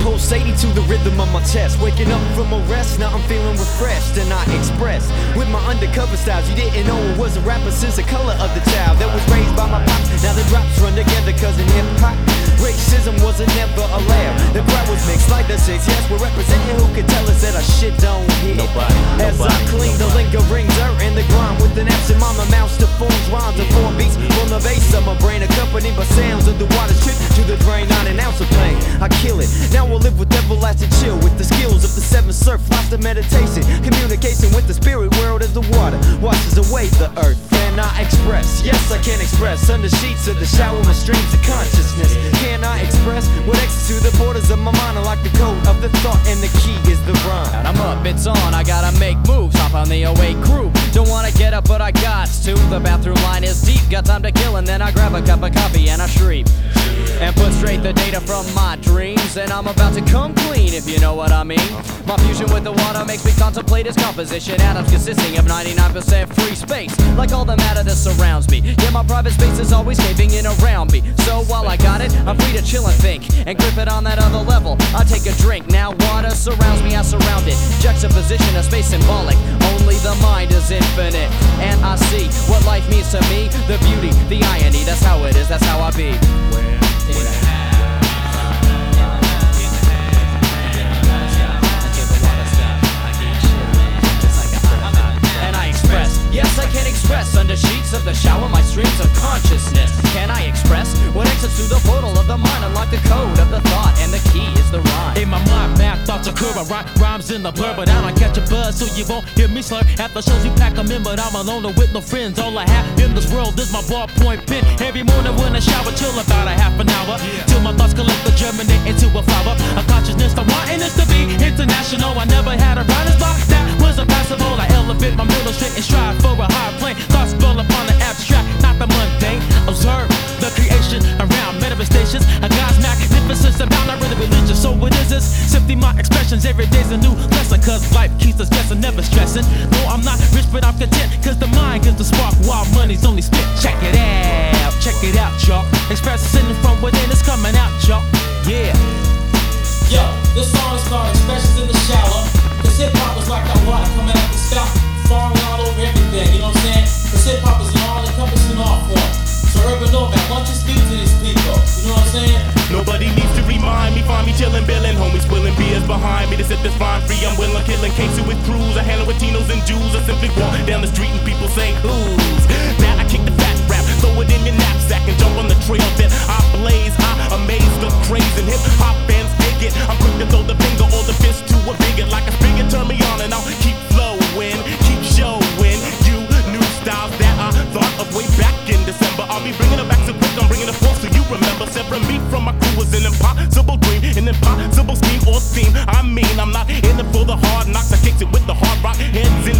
pulsating to the rhythm of my chest. Waking up from a rest, now I'm feeling refreshed. And I express with my undercover styles. You didn't know it was a rapper since the color of the child that was raised by my pops. Now the drops run together cause in hip-hop racism wasn't never allowed. The crowd was mixed like the six. Yes, we're representing. Who could tell us that our shit don't hit? As I clean the lingering dirt in the grind with an absent mama mouse to forms, rhymes and four beats from the bass of my brain, accompanied by sounds of the water trip to the drain. Not an ounce of pain, I kill it. Now we'll live with everlasting chill with the skills of the seven surf, lost of meditation, communication with the spirit world as the water washes away the earth. Can I express? Yes, I can express under sheets of the shower, my streams of consciousness. Can I express what exits to the borders of my mind? I like the code of the thought, and the key is the rhyme. And I'm up, it's on, I gotta make moves, hop on the awake crew. Don't wanna get up, but I got to. The bathroom line is deep, got time to kill, and then I grab a cup of coffee and I shriek and put straight the data from my dreams. And I'm about to come clean, if you know what I mean. My fusion with the water makes me contemplate its composition. Atoms consisting of 99% free space, like all the matter that surrounds me. Yeah, my private space is always caving in around me. So while I got it, I'm free to chill and think and grip it on that other level. I take a drink, now water surrounds me, I surround it. Juxtaposition of space symbolic, only the mind is infinite. And I see what life means to me, the beauty, the irony, that's how it is, that's how I be. Yes, I can express under sheets of the shower my streams of consciousness. Can I express what exits through the portal of the mind? Unlock the code of the thought, and the key is the rhyme. In my mind, math thoughts occur. I write rhymes in the blur, but I don't catch a buzz, so you won't hear me slur. After shows you pack them in, but I'm alone or with no friends. All I have in this world is my ballpoint pen. Every morning when I shower, chill about a half an hour till my thoughts collect the germinate into a flower. A consciousness I'm wanting this to be international. I never had a writer's block that was impossible. I elevate my middle straight and strive for a higher plane. Thoughts dwell upon the abstract, not the mundane. Observe the creation around manifestations. A God's magnificence about not really religious. So what is this? Simply my expressions. Every day's a new lesson, cause life keeps us guessing, never stressing. No, I'm not rich, but I'm content, cause the mind gives the spark while money's only spit. Check it out, y'all. Expressing from within, it's coming out, y'all. Yeah. Yo, this song is called Expressions in the Shower. Cause hip hop is like that water coming out the sky, falling all over everything, you know what I'm saying? Cause hip hop is an all-encompassing art form. So Urban Novak, why don't you speak to these people? You know what I'm saying? Nobody needs to remind me, find me chillin', billin', homies spillin' beers behind me to set this fine free. I'm willin', killin' cases with crews. I handle with Tinos and Jews. I simply walk down the street and people say who's. Now I kick the fat rap, throw it in your knapsack and jump on the trail that I blaze. I amaze the craze and hip hop fans dig it. I'm quick to throw the finger or the fist to a bigot like a spigot. Turn me on and I'll keep flowing, keep showing you new styles that I thought of way back in December. I'll be bringing it back so quick, I'm bringing it forth so you remember. Separate me from my crew was an impossible dream, an impossible scheme or theme. I mean, I'm not in it for the hard knocks. I kicked it with the hard rock, hands in